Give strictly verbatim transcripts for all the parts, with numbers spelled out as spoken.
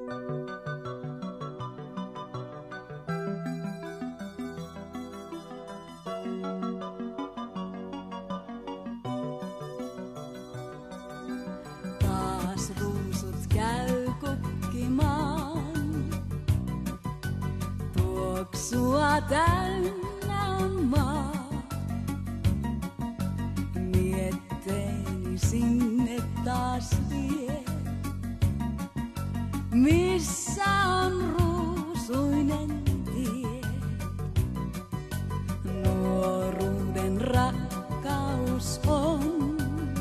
Taas ruusut käy kukkimaan, tuoksua täynnä on maa. Mietteeni sinne taas vie, missä on ruusuinen tie. Nuoruuden rakkaus on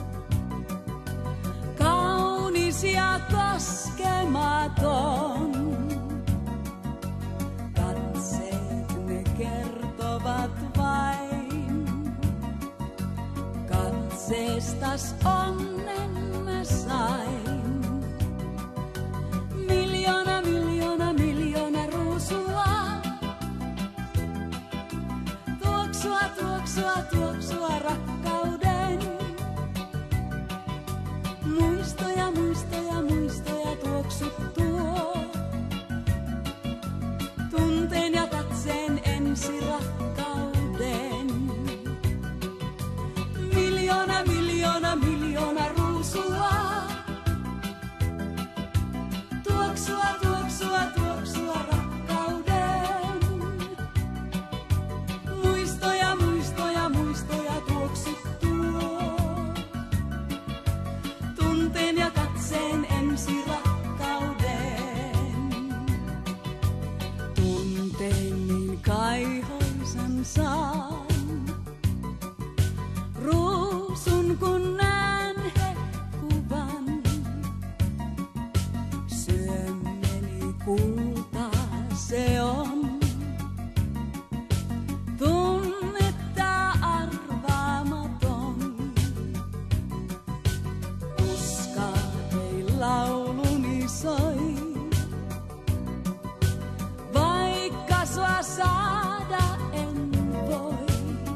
kaunis ja koskematon. Katseet ne kertovat vain, katseestas onnen mä sain. Miljoona, miljoona, miljoona ruusua, tuoksua, tuoksua, tuoksua rakkauden. Muistoja, muistoja, muistoja tuoksut tuo, tunteen ja katseen ensi rakkauden. Miljoona, miljoona, miljoona ruusua, tuoksua, tuoksua, tuoksua rakkauden. Muistoja, muistoja, muistoja tuoksut tuo, tunteen ja katseen ensi rakkauden. Tunteen niin kaihoisan saan, ruusun kun näen hehkuvan. Syömmeni kultaa se on, tunnetta arvaamaton. Uskaatei lauluni soi, vaikka sua saada en voi.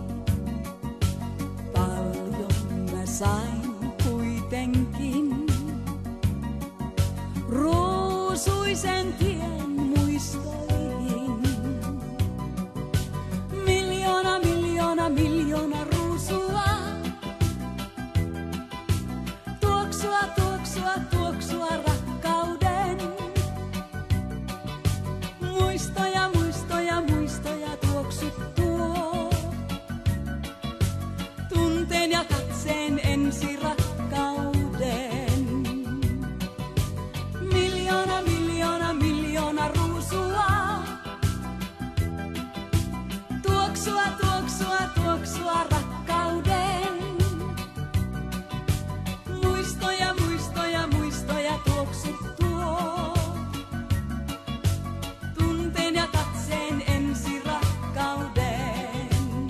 Paljon mä sain kuitenkin ruusuisen tien muistoihin. Miljoona, miljoona, miljoona ruusua, tuoksua, tuoksua, tuoksua rakkauden. Muistoja, muistoja, muistoja tuoksut tuo, tunteen ja katseen ensi rakkauden. Miljoona, miljoona, miljoona ruusua, tuoksua, tuoksua, tuoksua rakkauden. Muistoja, muistoja, muistoja tuoksut tuo, tunteen ja katseen ensi rakkauden.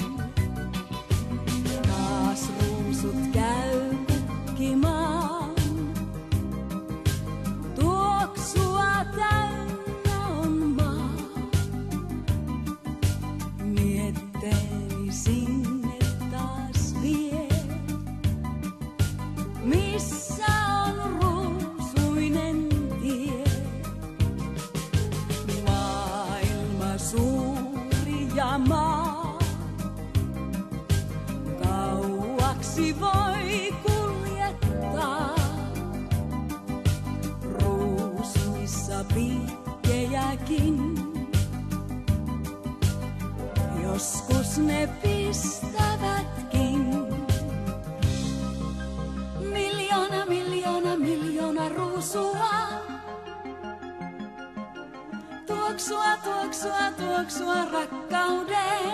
Taas ruusut käy kukkimaan, tuoksua täynnä on maa. Mietteeni sinne taas vie, missä on ruusuinen tie. Maailma suuri ja maa, kauaksi voi kuljettaa. Ruusuissa piikkejäkin, joskus ne pistävätkin. Miljoona, miljoona, miljoona ruusua, tuoksua, tuoksua, tuoksua rakkauden.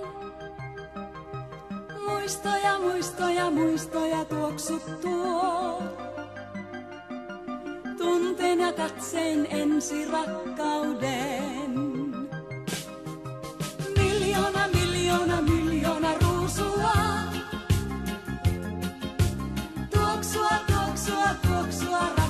Muistoja, muistoja, muistoja tuoksut tuo, tunteen ja katseen ensi rakkauden. Miljoona, miljoona, miljoona ruusua, tuoksua, tuoksua, tuoksua rakkauden.